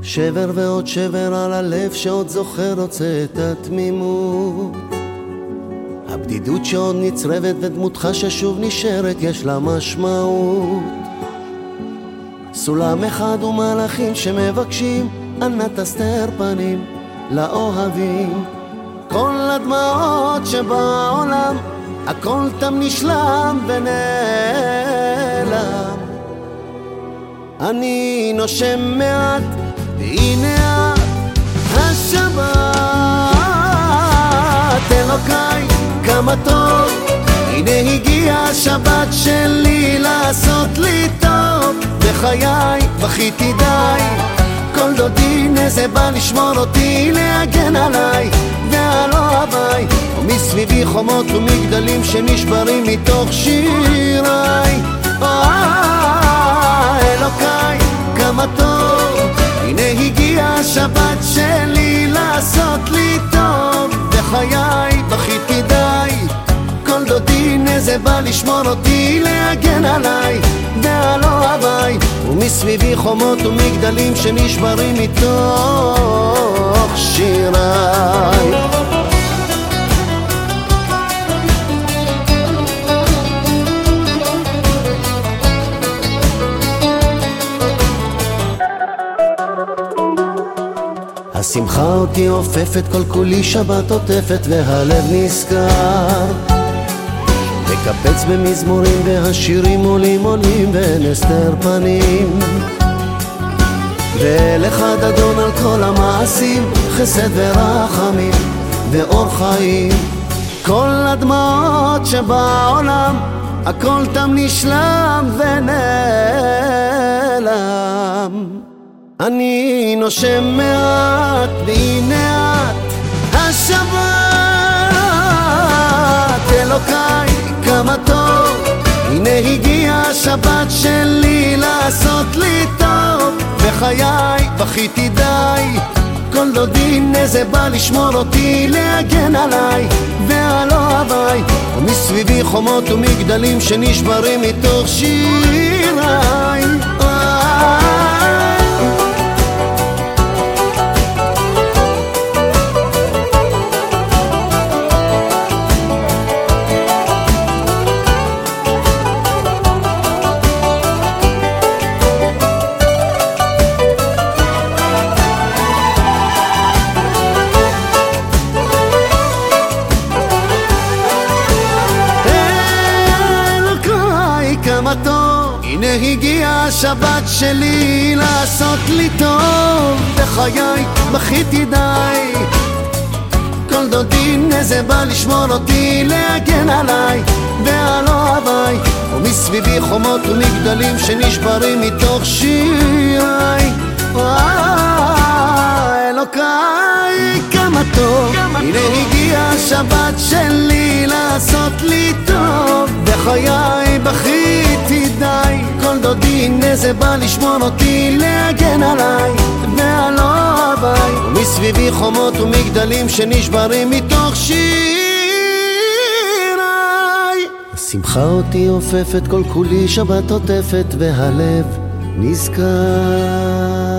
שבר ועוד שבר על הלב שעוד זוכר רוצה את התמימות. הבדידות שעוד נצרבת ודמותך ששוב נשארת יש לה משמעות. סולם אחד ומלאכים שמבקשים אנא תסתר פנים לאוהבים. כל הדמעות שבעולם הכל תם נשלם ונעלם. אני נושם מעט והנה השבת. אלוקיי כמה טוב, הנה הגיע השבת שלי לעשות לי טוב. בחיי בכיתי די, כל דודי נזה בא לשמור אותי, להגן עליי ועל אוהביי. ומסביבי חומות ומגדלים שנשברים מתוך שיריי. אלוקיי כמה טוב, הנה הגיע השבת שלי לעשות לי טוב. בחיי בכיתי די, כל דודי נזה בא לשמור אותי, להגן עליי ועל אוהביי. ומסביבי חומות ומגדלים שנשברים מתוך שיריי. השמחה אותי עופפת, כל כולי שבת עוטפת והלב נזכר. מקפץ במזמורים והשירים עולים עולים ואין הסתר פנים. ואל אחד אדון על כל המעשים, חסד ורחמים ואור חיים. כל הדמעות שבעולם הכל תם נשלם ונעלם. אני נושם מעט והנה את השבת. אלוקיי כמה טוב, הנה הגיע השבת שלי לעשות לי טוב. בחיי בכיתי די, כל דודי נזה בא לשמור אותי, להגן עליי ועל אוהביי. ומסביבי חומות ומגדלים שנשברים מתוך שיריי. כמה טוב, הנה הגיע השבת שלי לעשות לי טוב. בחיי בכיתי די, כל דודי נזה בא לשמור אותי, להגן עליי ועל אוהביי. ומסביבי חומות ומגדלים שנשברים מתוך שיריי. אלוקיי כמה טוב, הנה הגיע השבת שלי לעשות לי טוב. בחיי בכיתי די, כל דודי נזה בא לשמור אותי, להגן עליי ועל אוהביי. ומסביבי חומות ומגדלים שנשברים מתוך שיריי. השמחה אותי עופפת, כל כולי שבת עוטפת והלב נזכר.